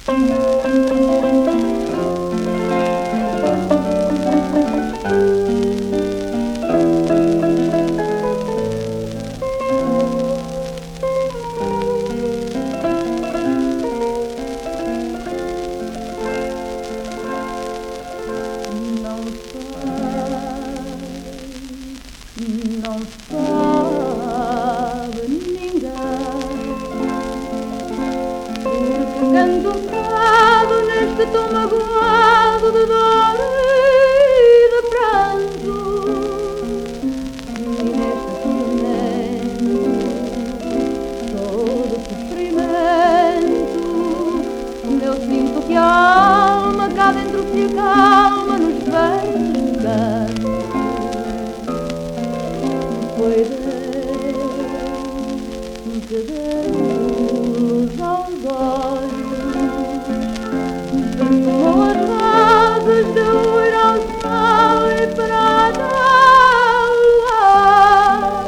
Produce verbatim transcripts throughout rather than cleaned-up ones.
Não sabe ninguém, porque canto um fado neste tom magoado de dor e de pranto, e neste tormento todo sofrimento. Eu sinto que a alma cá dentro se acalma nos versos de canto. Foi Deus que deu luz aos olhos, tomou as rosas, deu ir ao sol e prata ao luar.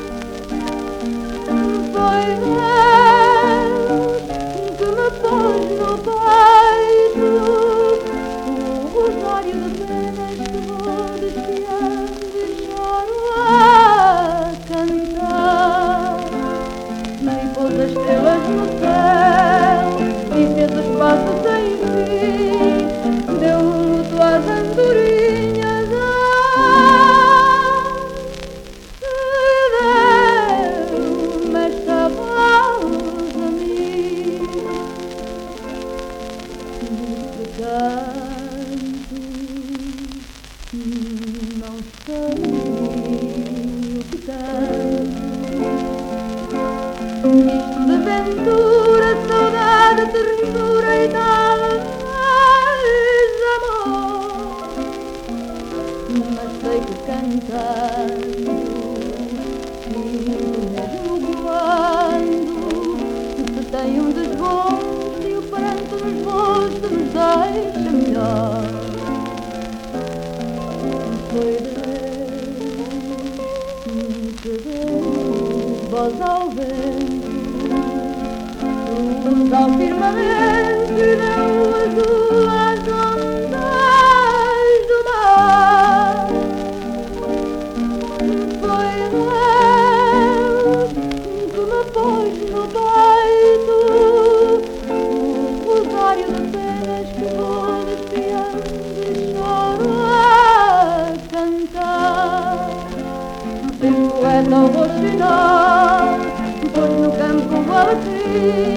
Foi Deus que me pôs no peito um rosário de penas que vou desfiando e choro a cantar. E pôs as estrelas no céu e fez os passos sem fim, deu luto às andorinhas, ai, deu-me esta voz a mim. De canto não sei o que tanto, isto de ventura, saudade, ternura e talvez amor, mas sei que cantando, sinto mesmo quando se tem um desgosto e o pranto nos rostos nos deixa melhor. Foi Deus que deu voz ao vento, luz ao firmamento e deu azul às ondas do mar. Foi Deus que me pôs no peito um rosário de penas que vou desfiando e choro a cantar. Fez poeta o roxinol, pôs no campo o alecrim,